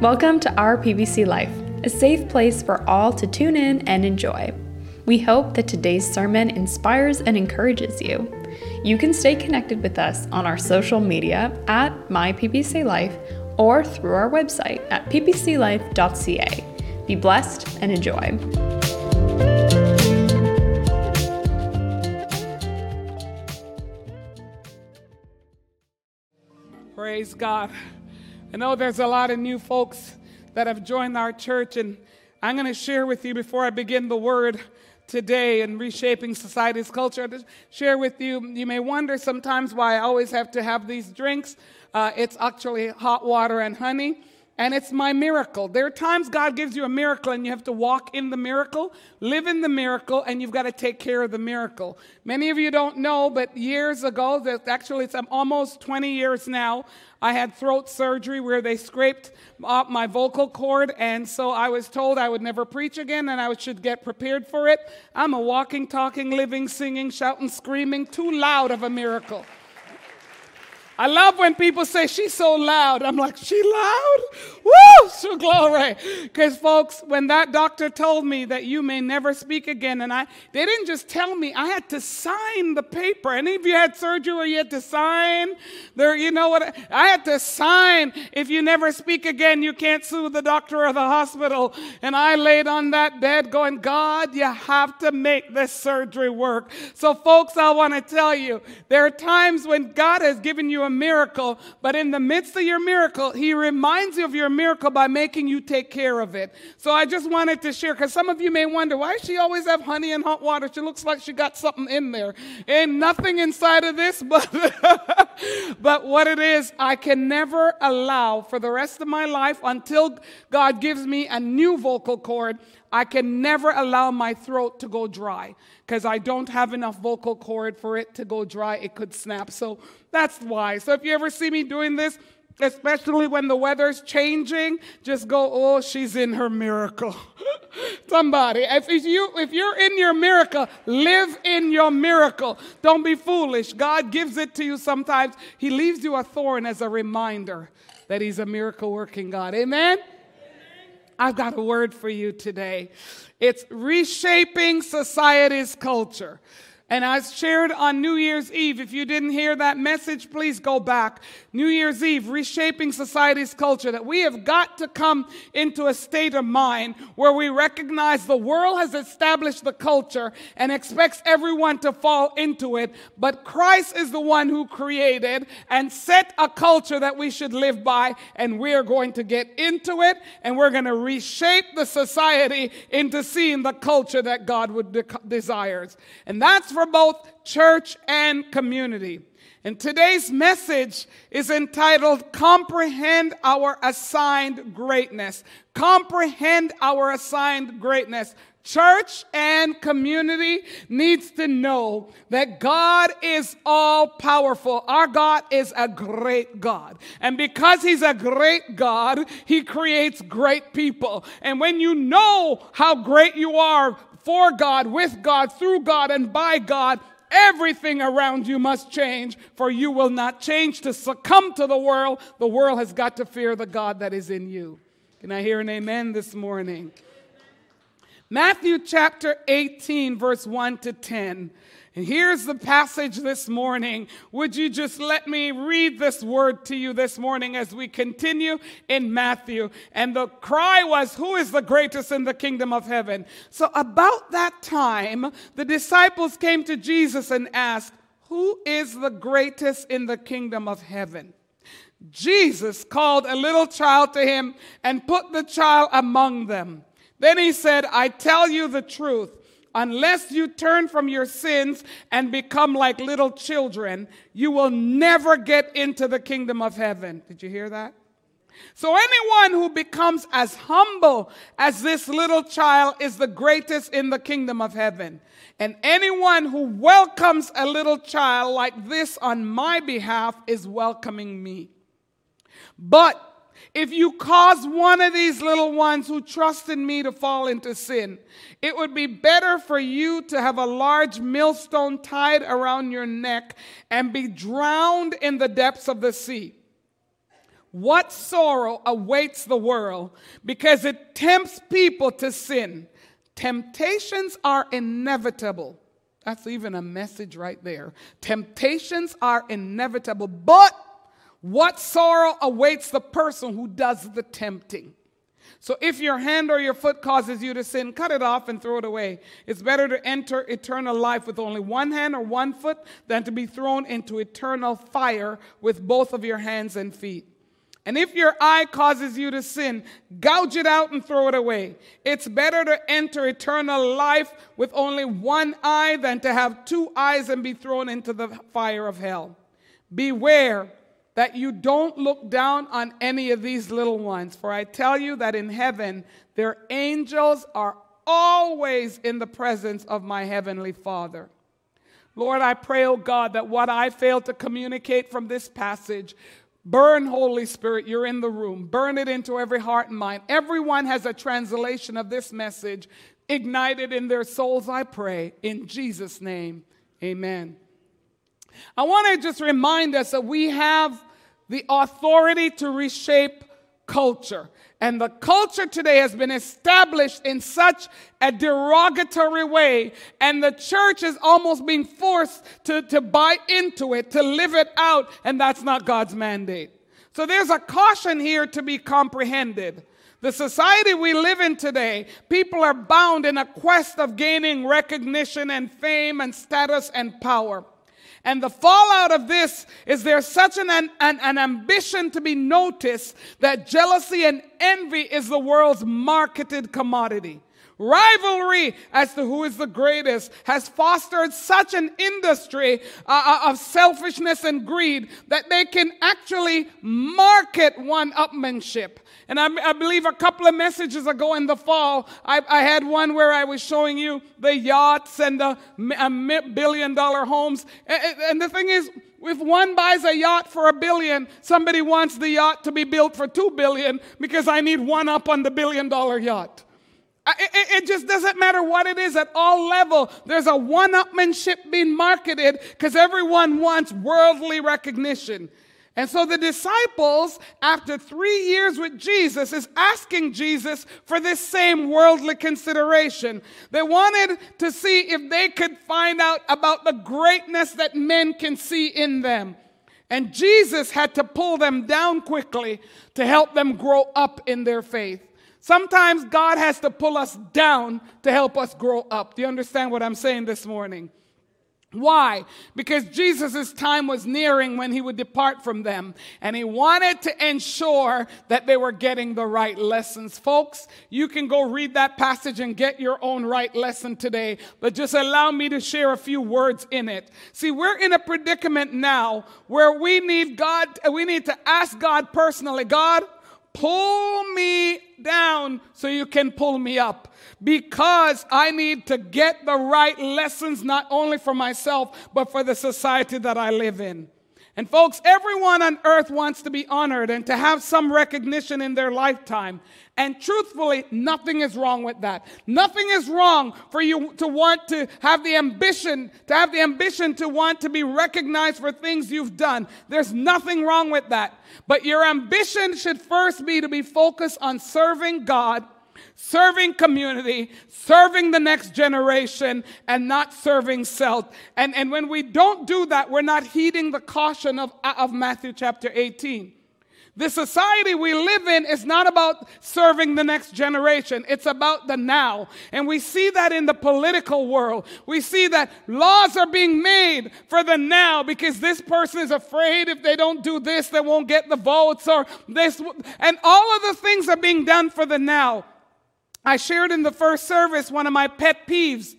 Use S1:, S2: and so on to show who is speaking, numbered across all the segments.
S1: Welcome to our PBC Life, a safe place for all to tune in and enjoy. We hope that today's sermon inspires and encourages you. You can stay connected with us on our social media at MyPBCLife or through our website at ppclife.ca. Be blessed and enjoy.
S2: Praise God. I know there's a lot of new folks that have joined our church, and I'm going to share with you before I begin the word today in Reshaping Society's Culture. To share with you, you may wonder sometimes why I always have to have these drinks. It's actually hot water and honey, and it's my miracle. There are times God gives you a miracle and you have to walk in the miracle, live in the miracle, and you've got to take care of the miracle. Many of you don't know, but years ago, it's almost 20 years now, I had throat surgery where they scraped up my vocal cord, and so I was told I would never preach again and I should get prepared for it. I'm a walking, talking, living, singing, shouting, screaming, too loud of a miracle. I love when people say, she's so loud. I'm like, she loud? Woo! So glory. Because folks, when that doctor told me that you may never speak again, they didn't just tell me, I had to sign the paper. Any of you had surgery where you had to sign? I had to sign. If you never speak again, you can't sue the doctor or the hospital. And I laid on that bed going, God, you have to make this surgery work. So folks, I want to tell you, there are times when God has given you a miracle, but in the midst of your miracle, he reminds you of your miracle by making you take care of it. So I just wanted to share, because some of you may wonder, why does she always have honey and hot water? She looks like she got something in there. Ain't nothing inside of this, but what it is, I can never allow for the rest of my life until God gives me a new vocal cord, I can never allow my throat to go dry because I don't have enough vocal cord for it to go dry. It could snap. So that's why. So if you ever see me doing this, especially when the weather's changing, just go, oh, she's in her miracle. Somebody, if you're in your miracle, live in your miracle. Don't be foolish. God gives it to you sometimes. He leaves you a thorn as a reminder that he's a miracle-working God. Amen? I've got a word for you today. It's reshaping society's culture. And I shared on New Year's Eve. If you didn't hear that message, please go back. New Year's Eve, reshaping society's culture. That we have got to come into a state of mind where we recognize the world has established the culture and expects everyone to fall into it. But Christ is the one who created and set a culture that we should live by. And we are going to get into it. And we're going to reshape the society into seeing the culture that God desires. And that's for both church and community. And today's message is entitled, Comprehend Our Assigned Greatness. Comprehend our assigned greatness. Church and community needs to know that God is all powerful. Our God is a great God. And because he's a great God, he creates great people. And when you know how great you are for God, with God, through God, and by God, everything around you must change, for you will not change to succumb to the world. The world has got to fear the God that is in you. Can I hear an amen this morning? Matthew chapter 18, verse 1 to 10. And here's the passage this morning. Would you just let me read this word to you this morning as we continue in Matthew? And the cry was, who is the greatest in the kingdom of heaven? So about that time, the disciples came to Jesus and asked, who is the greatest in the kingdom of heaven? Jesus called a little child to him and put the child among them. Then he said, I tell you the truth. Unless you turn from your sins and become like little children, you will never get into the kingdom of heaven. Did you hear that? So anyone who becomes as humble as this little child is the greatest in the kingdom of heaven. And anyone who welcomes a little child like this on my behalf is welcoming me. But if you cause one of these little ones who trust in me to fall into sin, it would be better for you to have a large millstone tied around your neck and be drowned in the depths of the sea. what sorrow awaits the world because it tempts people to sin. Temptations are inevitable. That's even a message right there. Temptations are inevitable, but what sorrow awaits the person who does the tempting? So if your hand or your foot causes you to sin, cut it off and throw it away. It's better to enter eternal life with only one hand or one foot than to be thrown into eternal fire with both of your hands and feet. And if your eye causes you to sin, gouge it out and throw it away. It's better to enter eternal life with only one eye than to have two eyes and be thrown into the fire of hell. Beware that you don't look down on any of these little ones, for I tell you that in heaven their angels are always in the presence of my heavenly Father. Lord, I pray, oh God, that what I failed to communicate from this passage, burn, Holy Spirit, you're in the room. Burn it into every heart and mind. Everyone has a translation of this message ignited in their souls, I pray. In Jesus' name, amen. I want to just remind us that we have the authority to reshape culture. And the culture today has been established in such a derogatory way, and the church is almost being forced to buy into it, to live it out, and that's not God's mandate. So there's a caution here to be comprehended. The society we live in today, people are bound in a quest of gaining recognition and fame and status and power. And the fallout of this is there's such an ambition to be noticed that jealousy and envy is the world's marketed commodity. Rivalry as to who is the greatest has fostered such an industry of selfishness and greed that they can actually market one-upmanship. And I believe a couple of messages ago in the fall, I had one where I was showing you the yachts and the billion-dollar homes. And the thing is, if one buys a yacht for $1 billion, somebody wants the yacht to be built for $2 billion because I need one up on the $1 billion yacht. It just doesn't matter what it is at all level. There's a one-upmanship being marketed because everyone wants worldly recognition. And so the disciples, after 3 years with Jesus, is asking Jesus for this same worldly consideration. They wanted to see if they could find out about the greatness that men can see in them. And Jesus had to pull them down quickly to help them grow up in their faith. Sometimes God has to pull us down to help us grow up. Do you understand what I'm saying this morning? Why? Because Jesus' time was nearing when he would depart from them. And he wanted to ensure that they were getting the right lessons. Folks, you can go read that passage and get your own right lesson today. But just allow me to share a few words in it. See, we're in a predicament now where we need to ask God personally, God, pull me down so you can pull me up, because I need to get the right lessons not only for myself but for the society that I live in. And folks, everyone on earth wants to be honored and to have some recognition in their lifetime. And truthfully, nothing is wrong with that. Nothing is wrong for you to want to have the ambition, to want to be recognized for things you've done. There's nothing wrong with that. But your ambition should first be to be focused on serving God, serving community, serving the next generation, and not serving self. And when we don't do that, we're not heeding the caution of Matthew chapter 18. The society we live in is not about serving the next generation. It's about the now. And we see that in the political world. We see that laws are being made for the now because this person is afraid if they don't do this, they won't get the votes or this. And all of the things are being done for the now. I shared in the first service one of my pet peeves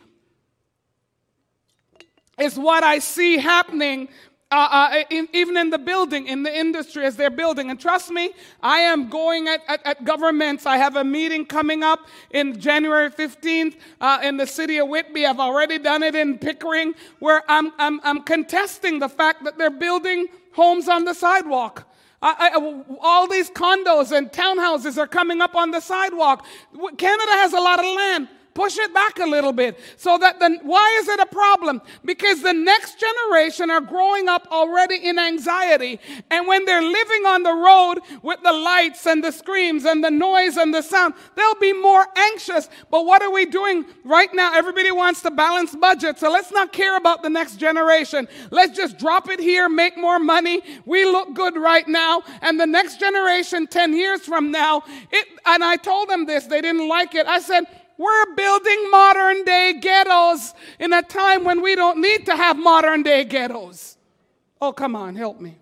S2: is what I see happening even in the building, in the industry as they're building. And trust me, I am going at governments. I have a meeting coming up in January 15th in the city of Whitby. I've already done it in Pickering, where I'm contesting the fact that they're building homes on the sidewalk. All these condos and townhouses are coming up on the sidewalk. Canada has a lot of land. push it back a little bit. So that why is it a problem? Because the next generation are growing up already in anxiety. And when they're living on the road with the lights and the screams and the noise and the sound, they'll be more anxious. But what are we doing right now? Everybody wants to balance budget. So let's not care about the next generation. Let's just drop it here, make more money. We look good right now. And the next generation, 10 years from now, and I told them this, they didn't like it. I said, we're building modern day ghettos in a time when we don't need to have modern day ghettos. Oh, come on, help me.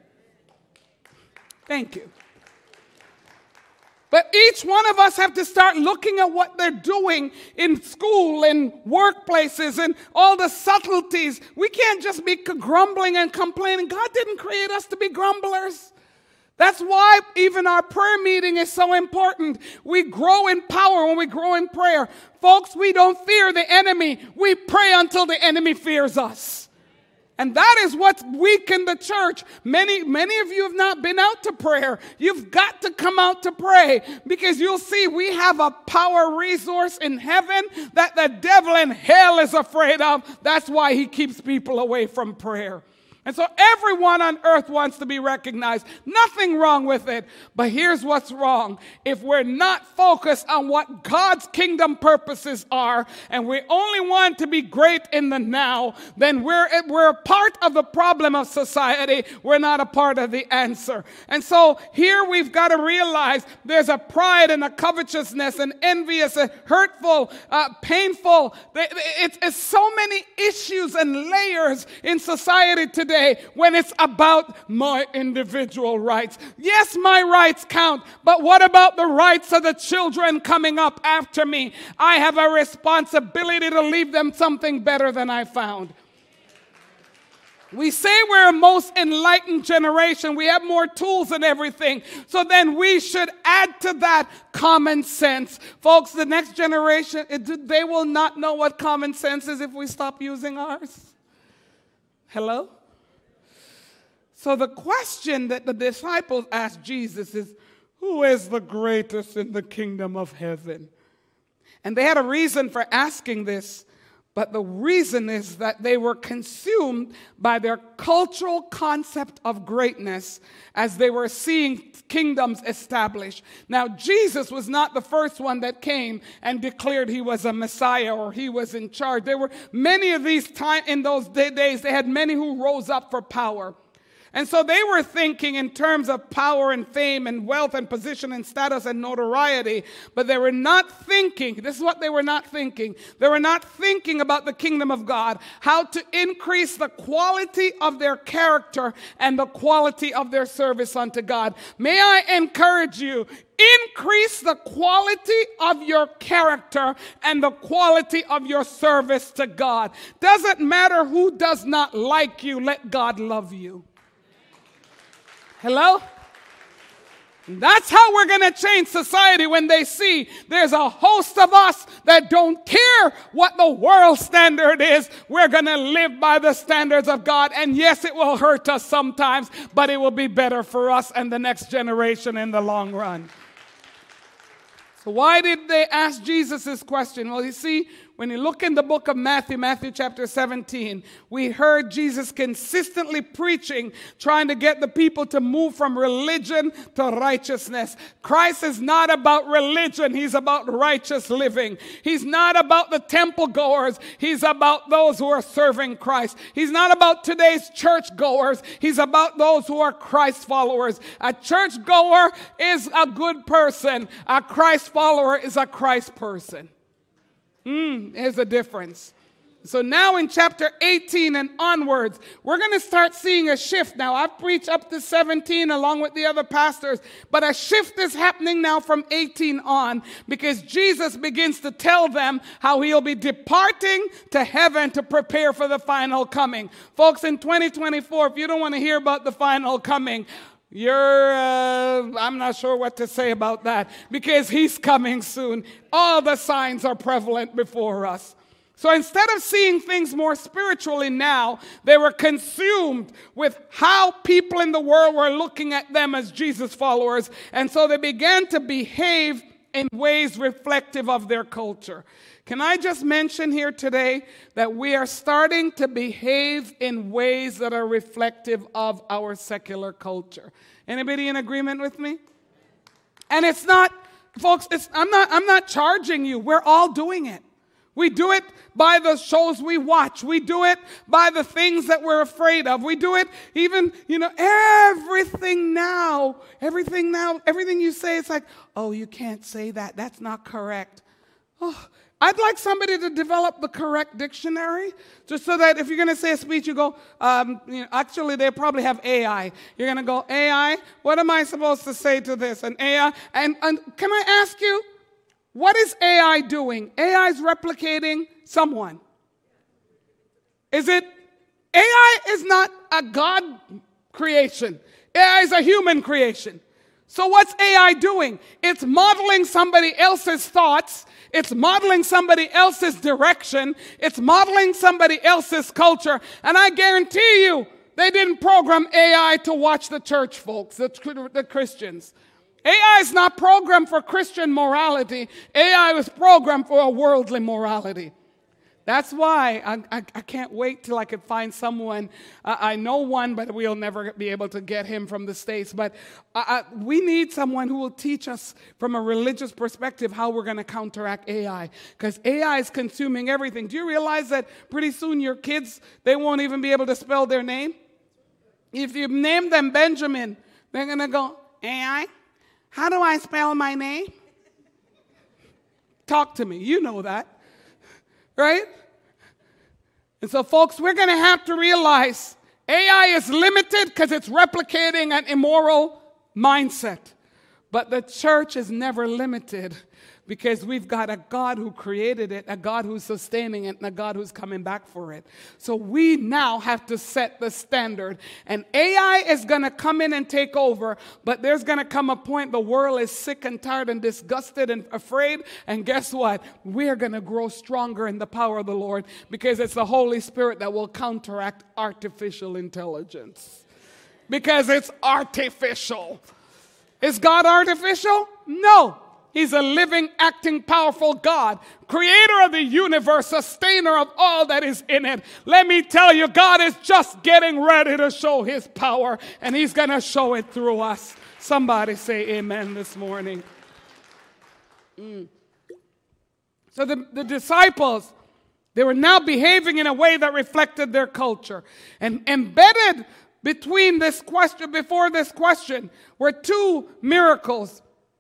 S2: Thank you. But each one of us have to start looking at what they're doing in school and workplaces and all the subtleties. We can't just be grumbling and complaining. God didn't create us to be grumblers. That's why even our prayer meeting is so important. We grow in power when we grow in prayer. Folks, we don't fear the enemy. We pray until the enemy fears us. And that is what's weakened the church. Many of you have not been out to prayer. You've got to come out to pray, because you'll see we have a power resource in heaven that the devil in hell is afraid of. That's why he keeps people away from prayer. And so everyone on earth wants to be recognized. Nothing wrong with it. But here's what's wrong. If we're not focused on what God's kingdom purposes are, and we only want to be great in the now, then we're a part of the problem of society. We're not a part of the answer. And so here we've got to realize there's a pride and a covetousness and envious and hurtful, painful. It's so many issues and layers in society today when it's about my individual rights. Yes, my rights count, but what about the rights of the children coming up after me? I have a responsibility to leave them something better than I found. We say we're a most enlightened generation. We have more tools and everything. So then we should add to that common sense. Folks, the next generation, they will not know what common sense is if we stop using ours. Hello? So the question that the disciples asked Jesus is, who is the greatest in the kingdom of heaven? And they had a reason for asking this, but the reason is that they were consumed by their cultural concept of greatness as they were seeing kingdoms established. Now, Jesus was not the first one that came and declared he was a Messiah or he was in charge. There were many of these in those days, they had many who rose up for power. And so they were thinking in terms of power and fame and wealth and position and status and notoriety, but they were not thinking, this is what they were not thinking. They were not thinking about the kingdom of God, how to increase the quality of their character and the quality of their service unto God. May I encourage you, increase the quality of your character and the quality of your service to God. Doesn't matter who does not like you, let God love you. Hello? That's how we're going to change society when they see there's a host of us that don't care what the world standard is. We're going to live by the standards of God. And yes, it will hurt us sometimes, but it will be better for us and the next generation in the long run. So why did they ask Jesus this question? Well, you see, when you look in the book of Matthew chapter 17, we heard Jesus consistently preaching, trying to get the people to move from religion to righteousness. Christ is not about religion. He's about righteous living. He's not about the temple goers. He's about those who are serving Christ. He's not about today's church goers. He's about those who are Christ followers. A church goer is a good person. A Christ follower is a Christ person. Here's the difference. So now in chapter 18 and onwards, we're going to start seeing a shift. Now, I've preached up to 17 along with the other pastors, but a shift is happening now from 18 on, because Jesus begins to tell them how he'll be departing to heaven to prepare for the final coming. Folks, in 2024, if you don't want to hear about the final coming, I'm not sure what to say about that, because he's coming soon. All the signs are prevalent before us. So instead of seeing things more spiritually now, they were consumed with how people in the world were looking at them as Jesus followers. And so they began to behave in ways reflective of their culture. Can I just mention here today that we are starting to behave in ways that are reflective of our secular culture? Anybody in agreement with me? And it's not, folks, I'm not charging you. We're all doing it. We do it by the shows we watch. We do it by the things that we're afraid of. We do it even, everything you say, it's like, oh, you can't say that. That's not correct. Oh, I'd like somebody to develop the correct dictionary, just so that if you're going to say a speech, you go, actually, they probably have AI. You're going to go, AI, what am I supposed to say to this? And AI, and can I ask you, what is AI doing? AI is replicating someone. AI is not a God creation. AI is a human creation. So what's AI doing? It's modeling somebody else's thoughts. It's modeling somebody else's direction. It's modeling somebody else's culture. And I guarantee you, they didn't program AI to watch the church folks, the Christians. AI is not programmed for Christian morality. AI was programmed for a worldly morality. That's why I can't wait till I can find someone. I know one, but we'll never be able to get him from the States. But we need someone who will teach us from a religious perspective how we're going to counteract AI. Because AI is consuming everything. Do you realize that pretty soon your kids, they won't even be able to spell their name? If you name them Benjamin, they're going to go, AI? How do I spell my name? Talk to me. You know that. Right? And so, folks, we're going to have to realize AI is limited because it's replicating an immoral mindset. But the church is never limited because we've got a God who created it, a God who's sustaining it, and a God who's coming back for it. So we now have to set the standard. And AI is going to come in and take over, but there's going to come a point the world is sick and tired and disgusted and afraid. And guess what? We're going to grow stronger in the power of the Lord because it's the Holy Spirit that will counteract artificial intelligence. Because it's artificial. Is God artificial? No. He's a living, acting, powerful God, creator of the universe, sustainer of all that is in it. Let me tell you, God is just getting ready to show his power, and he's going to show it through us. Somebody say amen this morning. So the disciples, they were now behaving in a way that reflected their culture. And embedded between this question, before this question, were two miracles.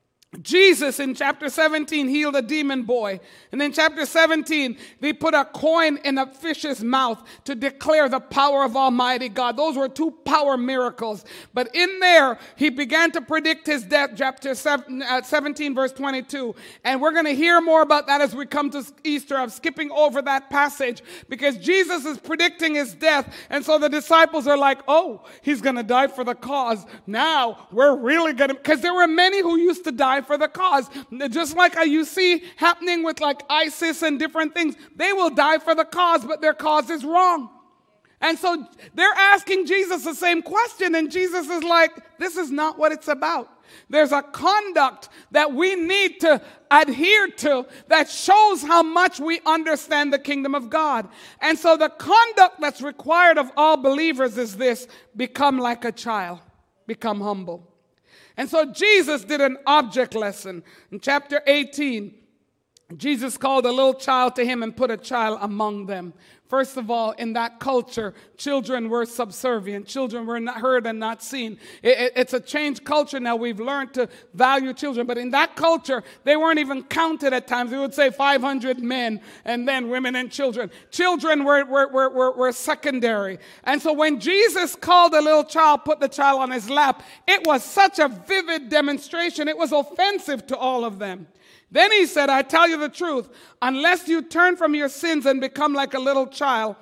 S2: Jesus in chapter 17 healed a demon boy. And in chapter 17, they put a coin in a fish's mouth to declare the power of Almighty God. Those were two power miracles. But in there, he began to predict his death, chapter 17, verse 22. And we're going to hear more about that as we come to Easter. I'm skipping over that passage because Jesus is predicting his death. And so the disciples are like, oh, he's going to die for the cause. Now we're really going to, because there were many who used to die for the cause. Just like you see happening with like ISIS and different things. They will die for the cause, but their cause is wrong. And so they're asking Jesus the same question, and Jesus is like, this is not what it's about. There's a conduct that we need to adhere to that shows how much we understand the kingdom of God. And so the conduct that's required of all believers is this: become like a child, become humble. And so Jesus did an object lesson. In chapter 18, Jesus called a little child to him and put a child among them. First of all, in that culture, children were subservient. Children were not heard and not seen. It's a changed culture now. We've learned to value children. But in that culture, they weren't even counted at times. We would say 500 men and then women and children. Children were secondary. And so when Jesus called a little child, put the child on his lap, it was such a vivid demonstration. It was offensive to all of them. Then he said, I tell you the truth, unless you turn from your sins and become like a little child,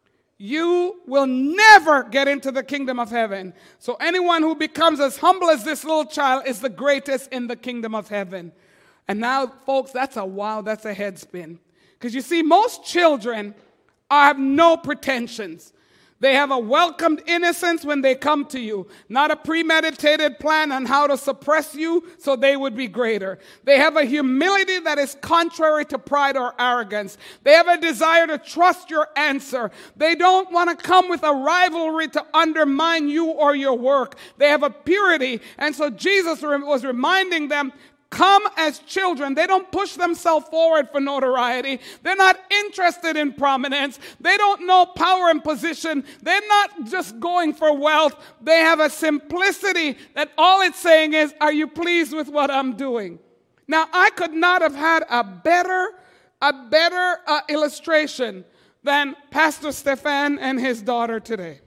S2: you will never get into the kingdom of heaven. So anyone who becomes as humble as this little child is the greatest in the kingdom of heaven. And now, folks, that's a head spin. Because you see, most children have no pretensions. They have a welcomed innocence when they come to you, not a premeditated plan on how to suppress you so they would be greater. They have a humility that is contrary to pride or arrogance. They have a desire to trust your answer. They don't want to come with a rivalry to undermine you or your work. They have a purity. And so Jesus was reminding them, come as children. They don't push themselves forward for notoriety. They're not interested in prominence. They don't know power and position. They're not just going for wealth. They have a simplicity that all it's saying is, are you pleased with what I'm doing? Now, I could not have had a better illustration than Pastor Stefan and his daughter today.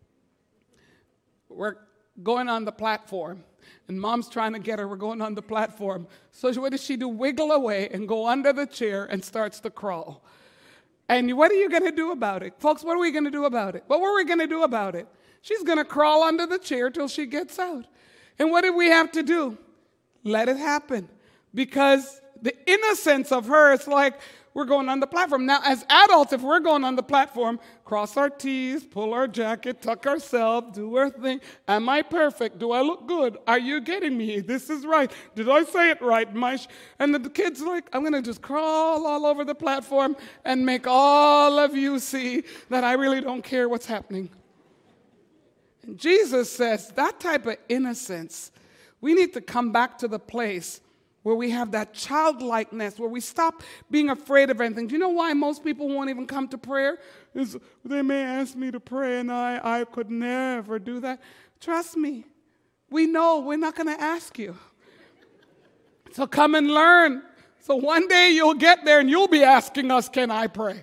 S2: We're going on the platform. And mom's trying to get her. We're going on the platform. So what does she do? Wiggle away and go under the chair and starts to crawl. And what are you going to do about it? Folks, what are we going to do about it? What were we going to do about it? She's going to crawl under the chair till she gets out. And what did we have to do? Let it happen. Because the innocence of her is like, we're going on the platform. Now, as adults, if we're going on the platform, cross our T's, pull our jacket, tuck ourselves, do our thing. Am I perfect? Do I look good? Are you getting me? This is right. Did I say it right? And the kid's like, I'm going to just crawl all over the platform and make all of you see that I really don't care what's happening. And Jesus says that type of innocence, we need to come back to the place where we have that childlikeness, where we stop being afraid of anything. Do you know why most people won't even come to prayer? Is they may ask me to pray, and I could never do that. Trust me, we know we're not going to ask you. So come and learn. So one day you'll get there, and you'll be asking us, can I pray?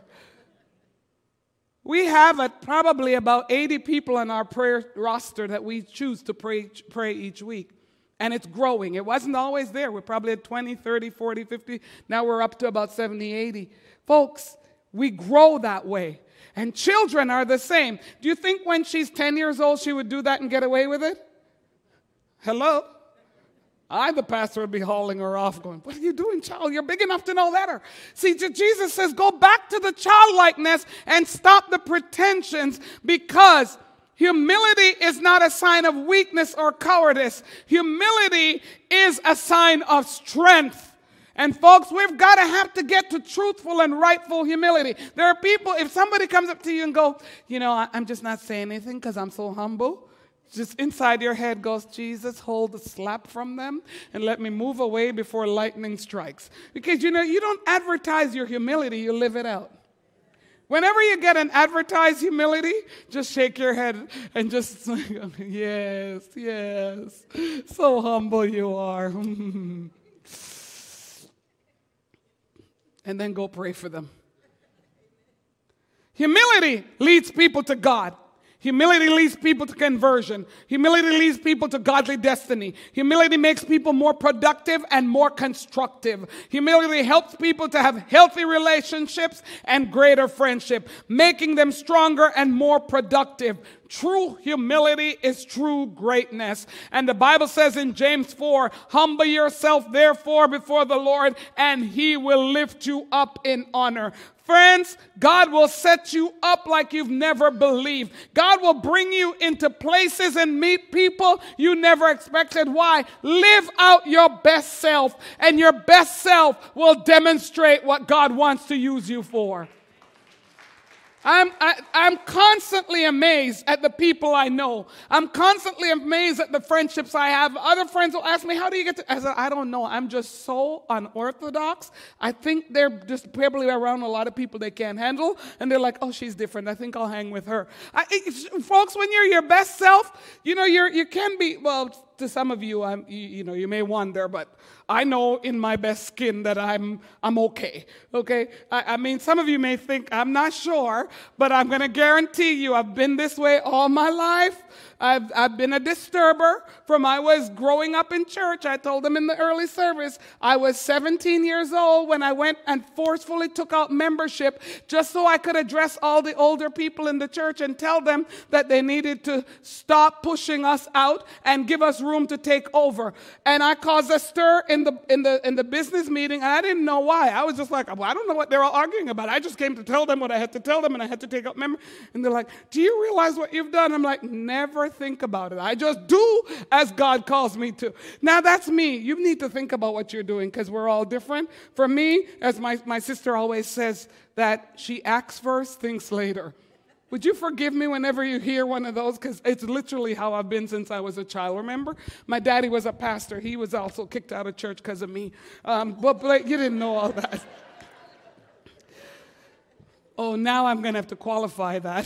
S2: We have probably about 80 people on our prayer roster that we choose to pray each week. And it's growing. It wasn't always there. We're probably at 20, 30, 40, 50. Now we're up to about 70, 80. Folks, we grow that way. And children are the same. Do you think when she's 10 years old, she would do that and get away with it? Hello? The pastor, would be hauling her off going, what are you doing, child? You're big enough to know better. See, Jesus says, go back to the childlikeness and stop the pretensions, because humility is not a sign of weakness or cowardice. Humility is a sign of strength. And folks, we've got to have to get to truthful and rightful humility. There are people, if somebody comes up to you and go, I'm just not saying anything because I'm so humble. Just inside your head goes, Jesus, hold the slap from them and let me move away before lightning strikes. Because, you don't advertise your humility, you live it out. Whenever you get an advertised humility, just shake your head and just, yes, so humble you are. And then go pray for them. Humility leads people to God. Humility leads people to conversion. Humility leads people to godly destiny. Humility makes people more productive and more constructive. Humility helps people to have healthy relationships and greater friendship, making them stronger and more productive. True humility is true greatness. And the Bible says in James 4, humble yourself therefore before the Lord, and he will lift you up in honor. Friends, God will set you up like you've never believed. God will bring you into places and meet people you never expected. Why? Live out your best self, and your best self will demonstrate what God wants to use you for. I'm constantly amazed at the people I know. I'm constantly amazed at the friendships I have. Other friends will ask me, how do you get to... I said, I don't know. I'm just so unorthodox. I think they're just probably around a lot of people they can't handle. And they're like, oh, she's different. I think I'll hang with her. Folks, when you're your best self, you can be... Well, to some of you, you may wonder, but I know in my best skin that I'm okay. Okay? I mean, some of you may think I'm not sure, but I'm going to guarantee you I've been this way all my life. I've been a disturber from I was growing up in church. I told them in the early service, I was 17 years old when I went and forcefully took out membership just so I could address all the older people in the church and tell them that they needed to stop pushing us out and give us room to take over. And I caused a stir in the business meeting, and I didn't know why. I was just like, well, I don't know what they're all arguing about. I just came to tell them what I had to tell them, and I had to take out memory. And they're like, do you realize what you've done? I'm like, never think about it. I just do as God calls me to. Now, that's me. You need to think about what you're doing because we're all different. For me, as my sister always says, that she acts first, thinks later. Would you forgive me whenever you hear one of those? Because it's literally how I've been since I was a child. Remember? My daddy was a pastor. He was also kicked out of church because of me. But you didn't know all that. Oh, now I'm going to have to qualify that.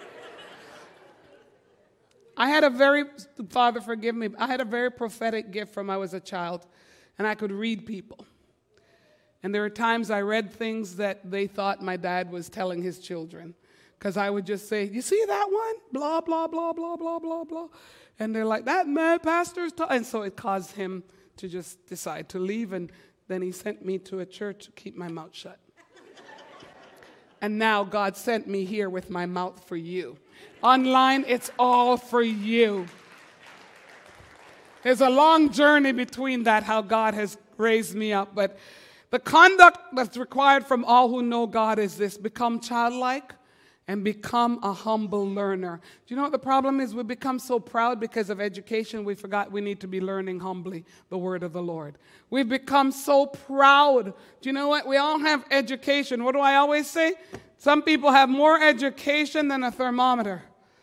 S2: Father, forgive me. I had a very prophetic gift from I was a child, and I could read people. And there are times I read things that they thought my dad was telling his children. Because I would just say, you see that one? Blah, blah, blah, blah, blah, blah, blah. And they're like, that mad pastor's talking. And so it caused him to just decide to leave. And then he sent me to a church to keep my mouth shut. And now God sent me here with my mouth for you. Online, it's all for you. There's a long journey between that, how God has raised me up. But the conduct that's required from all who know God is this: become childlike and become a humble learner. Do you know what the problem is? We become so proud because of education, we forgot we need to be learning humbly the word of the Lord. We've become so proud. Do you know what? We all have education. What do I always say? Some people have more education than a thermometer.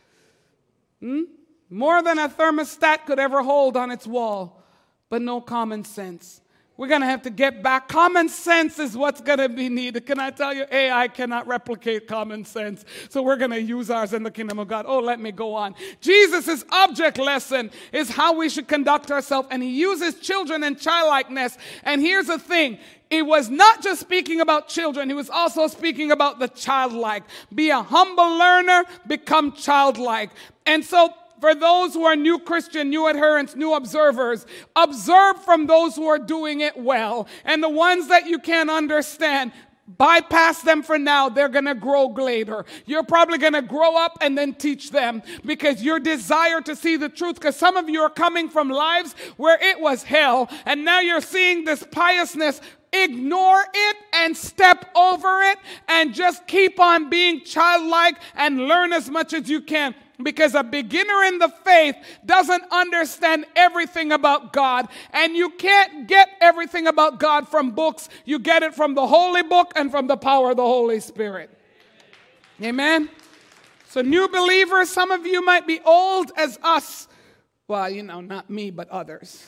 S2: More than a thermostat could ever hold on its wall, but no common sense. We're going to have to get back. Common sense is what's going to be needed. Can I tell you, AI cannot replicate common sense. So we're going to use ours in the kingdom of God. Oh, let me go on. Jesus' object lesson is how we should conduct ourselves. And he uses children and childlikeness. And here's the thing. It was not just speaking about children. He was also speaking about the childlike. Be a humble learner. Become childlike. And so for those who are new Christian, new adherents, new observers, observe from those who are doing it well. And the ones that you can't understand, bypass them for now. They're going to grow later. You're probably going to grow up and then teach them because your desire to see the truth, because some of you are coming from lives where it was hell, and now you're seeing this piousness. Ignore it and step over it and just keep on being childlike and learn as much as you can. Because a beginner in the faith doesn't understand everything about God. And you can't get everything about God from books. You get it from the Holy Book and from the power of the Holy Spirit. Amen? So new believers, some of you might be old as us. Well, not me, but others.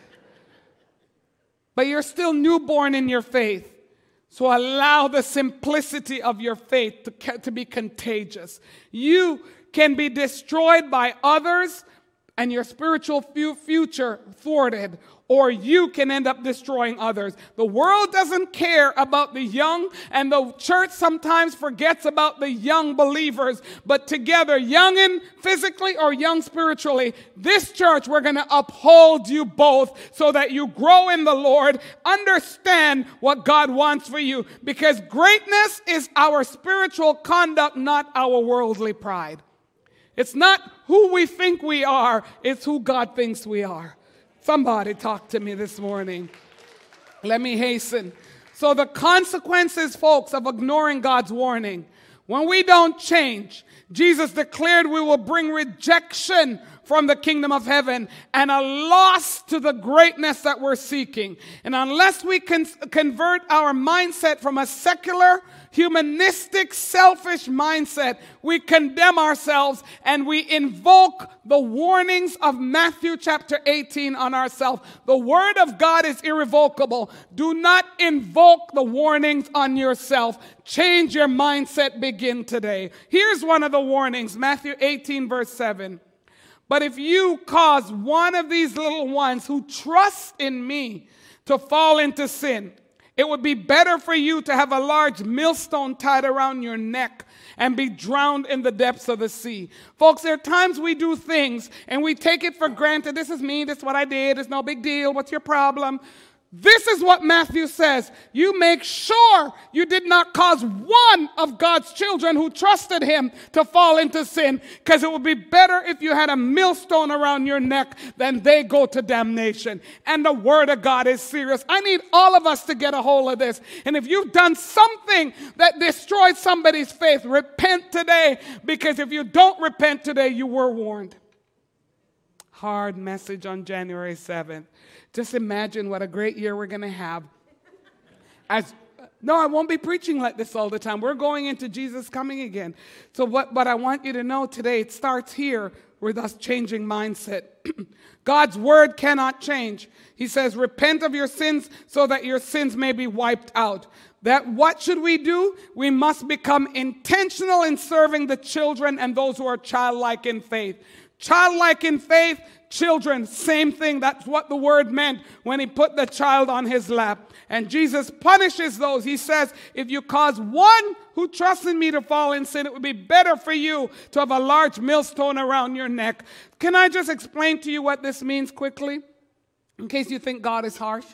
S2: But you're still newborn in your faith. So allow the simplicity of your faith to be contagious. You can be destroyed by others and your spiritual future thwarted, or you can end up destroying others. The world doesn't care about the young, and the church sometimes forgets about the young believers. But together, young in physically or young spiritually, this church, we're going to uphold you both so that you grow in the Lord, understand what God wants for you, because greatness is our spiritual conduct, not our worldly pride. It's not who we think we are, it's who God thinks we are. Somebody talk to me this morning. Let me hasten. So the consequences, folks, of ignoring God's warning. When we don't change, Jesus declared we will bring rejection from the kingdom of heaven and a loss to the greatness that we're seeking. And unless we can convert our mindset from a secular, humanistic, selfish mindset, we condemn ourselves and we invoke the warnings of Matthew chapter 18 on ourselves. The word of God is irrevocable. Do not invoke the warnings on yourself. Change your mindset. Begin today. Here's one of the warnings, Matthew 18 verse 7. But if you cause one of these little ones who trust in me to fall into sin, it would be better for you to have a large millstone tied around your neck and be drowned in the depths of the sea. Folks, there are times we do things and we take it for granted. This is me. This is what I did. It's no big deal. What's your problem? This is what Matthew says. You make sure you did not cause one of God's children who trusted him to fall into sin, because it would be better if you had a millstone around your neck than they go to damnation. And the word of God is serious. I need all of us to get a hold of this. And if you've done something that destroyed somebody's faith, repent today, because if you don't repent today, you were warned. Hard message on January 7th. Just imagine what a great year we're going to have. No, I won't be preaching like this all the time. We're going into Jesus coming again. So what I want you to know today, it starts here with us changing mindset. God's word cannot change. He says, repent of your sins so that your sins may be wiped out. That what should we do? We must become intentional in serving the children and those who are childlike in faith. Childlike in faith, children, same thing. That's what the word meant when he put the child on his lap. And Jesus punishes those. He says, if you cause one who trusts in me to fall in sin, it would be better for you to have a large millstone around your neck. Can I just explain to you what this means quickly, in case you think God is harsh?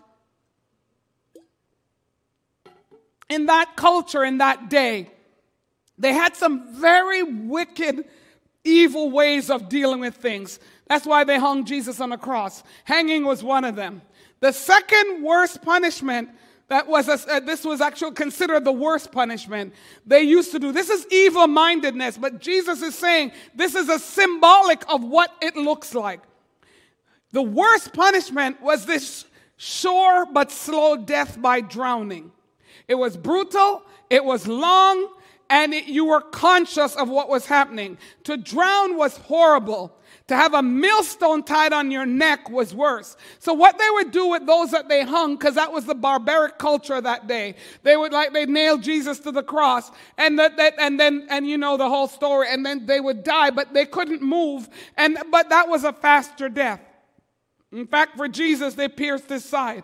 S2: In that culture, in that day, they had some very wicked, evil ways of dealing with things. That's why they hung Jesus on a cross. Hanging was one of them. The second worst punishment this was actually considered the worst punishment they used to do. This is evil-mindedness, but Jesus is saying this is a symbolic of what it looks like. The worst punishment was this sure but slow death by drowning. It was brutal, it was long, and you were conscious of what was happening. To drown was horrible. To have a millstone tied on your neck was worse. So what they would do with those that they hung, because that was the barbaric culture that day, they nailed Jesus to the cross, and you know the whole story, and then they would die, but they couldn't move, but that was a faster death. In fact, for Jesus, they pierced his side.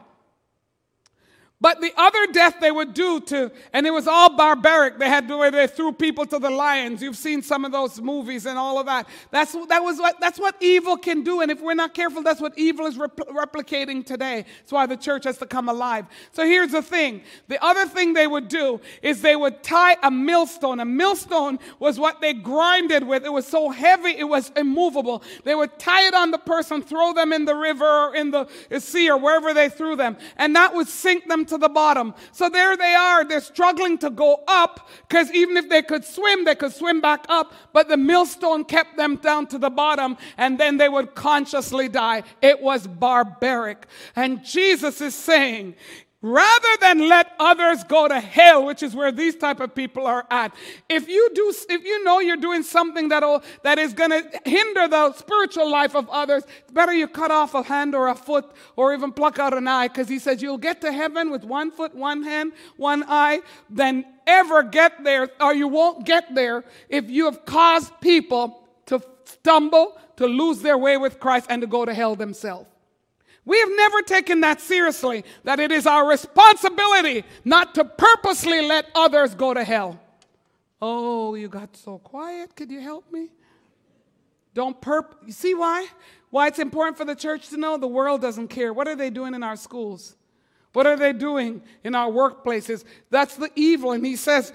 S2: But the other death they would do and it was all barbaric. They had the way they threw people to the lions. You've seen some of those movies and all of that. That's what evil can do. And if we're not careful, that's what evil is replicating today. That's why the church has to come alive. So here's the thing. The other thing they would do is they would tie a millstone. A millstone was what they grinded with. It was so heavy, it was immovable. They would tie it on the person, throw them in the river or in the sea or wherever they threw them. And that would sink them to the bottom. So there they are. They're struggling to go up, because even if they could swim back up, but the millstone kept them down to the bottom, and then they would consciously die. It was barbaric. And Jesus is saying, rather than let others go to hell, which is where these type of people are at, if you know you're doing something that is going to hinder the spiritual life of others, it's better you cut off a hand or a foot or even pluck out an eye, because he says you'll get to heaven with 1 foot, 1 hand, 1 eye, than ever get there, or you won't get there if you have caused people to stumble, to lose their way with Christ, and to go to hell themselves. We have never taken that seriously, that it is our responsibility not to purposely let others go to hell. Oh, you got so quiet. Could you help me? You see why? Why it's important for the church to know? The world doesn't care. What are they doing in our schools? What are they doing in our workplaces? That's the evil. And he says,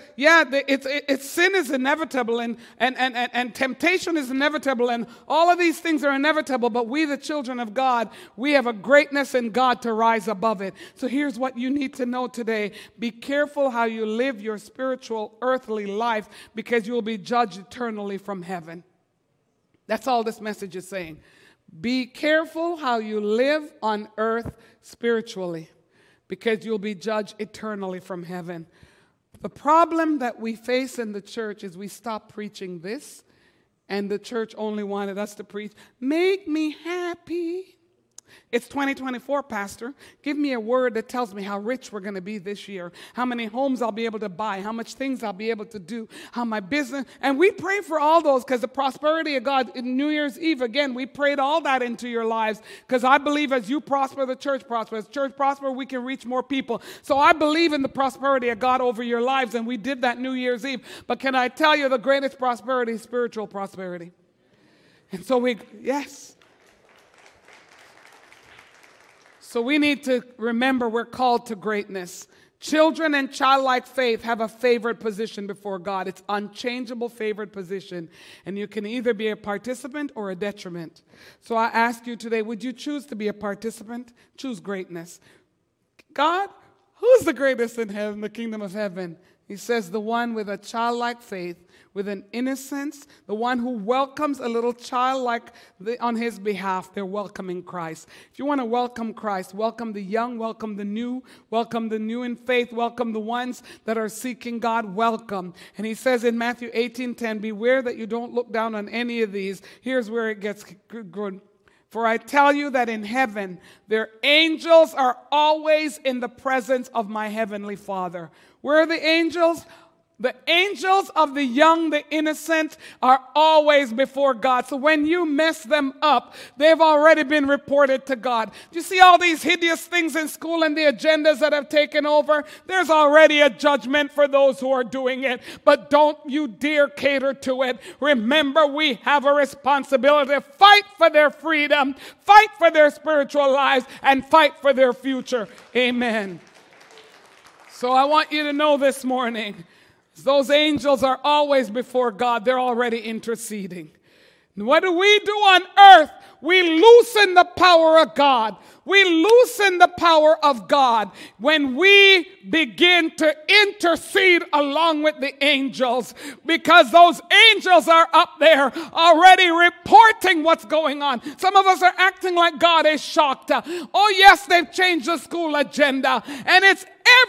S2: sin is inevitable, and temptation is inevitable, and all of these things are inevitable, but we, the children of God, we have a greatness in God to rise above it. So here's what you need to know today. Be careful how you live your spiritual, earthly life, because you will be judged eternally from heaven. That's all this message is saying. Be careful how you live on earth spiritually, because you'll be judged eternally from heaven. The problem that we face in the church is we stop preaching this, and the church only wanted us to preach, make me happy. It's 2024, Pastor. Give me a word that tells me how rich we're going to be this year, how many homes I'll be able to buy, how much things I'll be able to do, how my business. And we pray for all those, because the prosperity of God, in New Year's Eve, again, we prayed all that into your lives, because I believe as you prosper, the church prospers. As the church prospers, we can reach more people. So I believe in the prosperity of God over your lives, and we did that New Year's Eve. But can I tell you, the greatest prosperity is spiritual prosperity. And so yes. So we need to remember we're called to greatness. Children and childlike faith have a favored position before God. It's unchangeable favored position. And you can either be a participant or a detriment. So I ask you today, would you choose to be a participant? Choose greatness. God, who's the greatest in heaven, the kingdom of heaven? He says the one with a childlike faith, with an innocence, the one who welcomes a little child on his behalf. They're welcoming Christ. If you want to welcome Christ, welcome the young, welcome the new in faith, welcome the ones that are seeking God, welcome. And he says in Matthew 18:10, beware that you don't look down on any of these. Here's where it gets good. For I tell you that in heaven, their angels are always in the presence of my heavenly Father. Where are the angels? The angels of the young, the innocent, are always before God. So when you mess them up, they've already been reported to God. Do you see all these hideous things in school and the agendas that have taken over? There's already a judgment for those who are doing it. But don't you dare cater to it. Remember, we have a responsibility to fight for their freedom, fight for their spiritual lives, and fight for their future. Amen. So I want you to know this morning, those angels are always before God. They're already interceding. And what do we do on earth? We loosen the power of God. We loosen the power of God when we begin to intercede along with the angels, because those angels are up there already reporting what's going on. Some of us are acting like God is shocked. Oh yes, they've changed the school agenda, and it's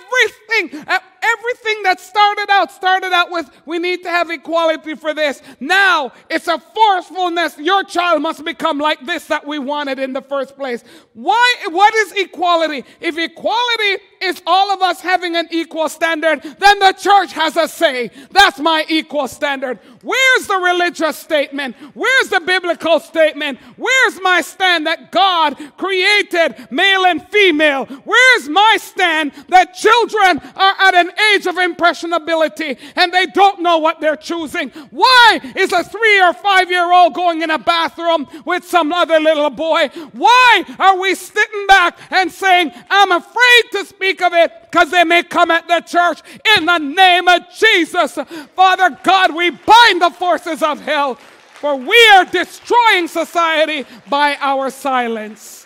S2: everything that started out with, we need to have equality for this. Now it's a forcefulness. Your child must become like this that we wanted in the first place. Why? What is equality? If equality is all of us having an equal standard, then the church has a say. That's my equal standard. Where's the religious statement? Where's the biblical statement? Where's my stand that God created male and female? Where's my stand that children are at an age of impressionability and they don't know what they're choosing? Why is a 3 or 5-year-old going in a bathroom with some other little boy? Why are we sitting back and saying, I'm afraid to speak of it because they may come at the church? In the name of Jesus, Father God, we bind the forces of hell, for we are destroying society by our silence.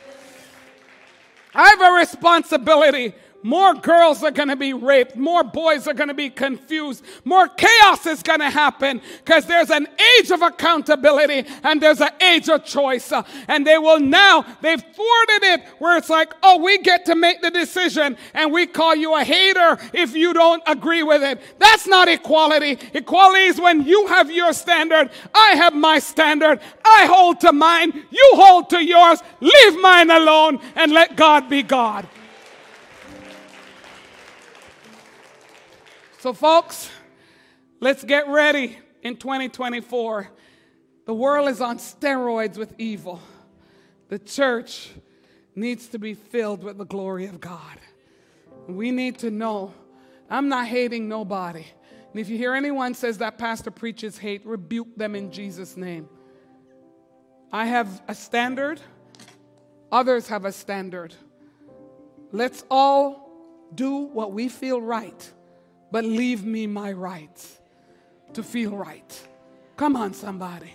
S2: I have a responsibility. More girls are going to be raped. More boys are going to be confused. More chaos is going to happen, because there's an age of accountability and there's an age of choice. And they've thwarted it where it's like, oh, we get to make the decision and we call you a hater if you don't agree with it. That's not equality. Equality is when you have your standard, I have my standard. I hold to mine, you hold to yours. Leave mine alone and let God be God. So folks, let's get ready in 2024. The world is on steroids with evil. The church needs to be filled with the glory of God. We need to know, I'm not hating nobody. And if you hear anyone says that pastor preaches hate, rebuke them in Jesus' name. I have a standard. Others have a standard. Let's all do what we feel right. But leave me my rights to feel right. Come on, somebody.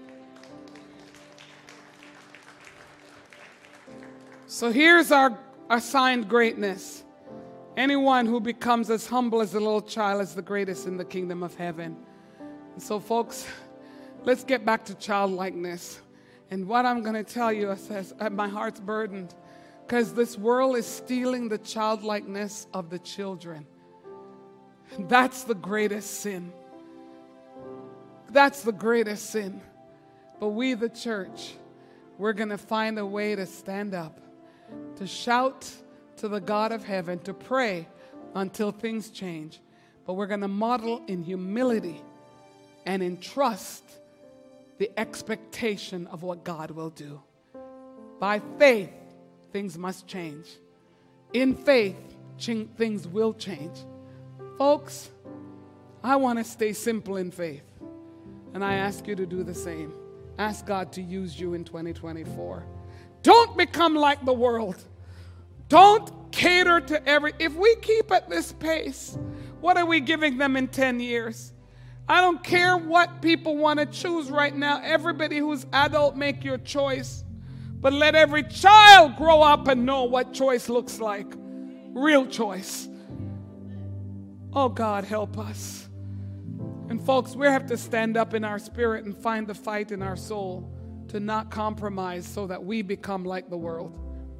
S2: So here's our assigned greatness. Anyone who becomes as humble as a little child is the greatest in the kingdom of heaven. And so, folks, let's get back to childlikeness. And what I'm going to tell you is my heart's burdened, because this world is stealing the childlikeness of the children. That's the greatest sin. That's the greatest sin. But we, the church, we're going to find a way to stand up, to shout to the God of heaven, to pray until things change. But we're going to model in humility and in trust the expectation of what God will do. By faith, things must change. In faith, things will change. Folks, I want to stay simple in faith, and I ask you to do the same. Ask God to use you in 2024. Don't become like the world. Don't cater to if we keep at this pace, what are we giving them in 10 years? I don't care what people want to choose right now. Everybody who's adult, make your choice. But let every child grow up and know what choice looks like. Real choice. Oh, God, help us. And folks, we have to stand up in our spirit and find the fight in our soul to not compromise so that we become like the world.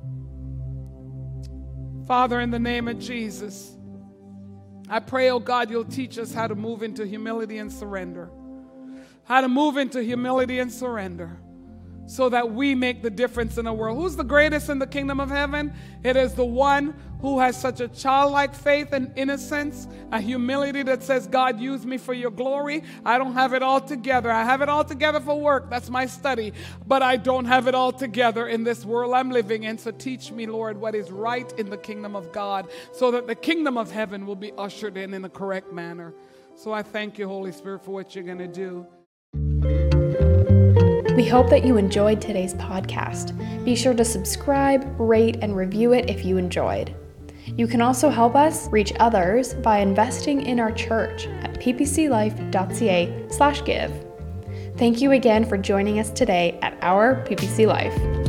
S2: Father, in the name of Jesus, I pray, oh God, you'll teach us how to move into humility and surrender. How to move into humility and surrender so that we make the difference in the world. Who's the greatest in the kingdom of heaven? It is the one who has such a childlike faith and innocence, a humility that says, God, use me for your glory. I don't have it all together. I have it all together for work. That's my study. But I don't have it all together in this world I'm living in. So teach me, Lord, what is right in the kingdom of God so that the kingdom of heaven will be ushered in a correct manner. So I thank you, Holy Spirit, for what you're going to do.
S1: We hope that you enjoyed today's podcast. Be sure to subscribe, rate, and review it if you enjoyed. You can also help us reach others by investing in our church at ppclife.ca/give. Thank you again for joining us today at our PPC Life.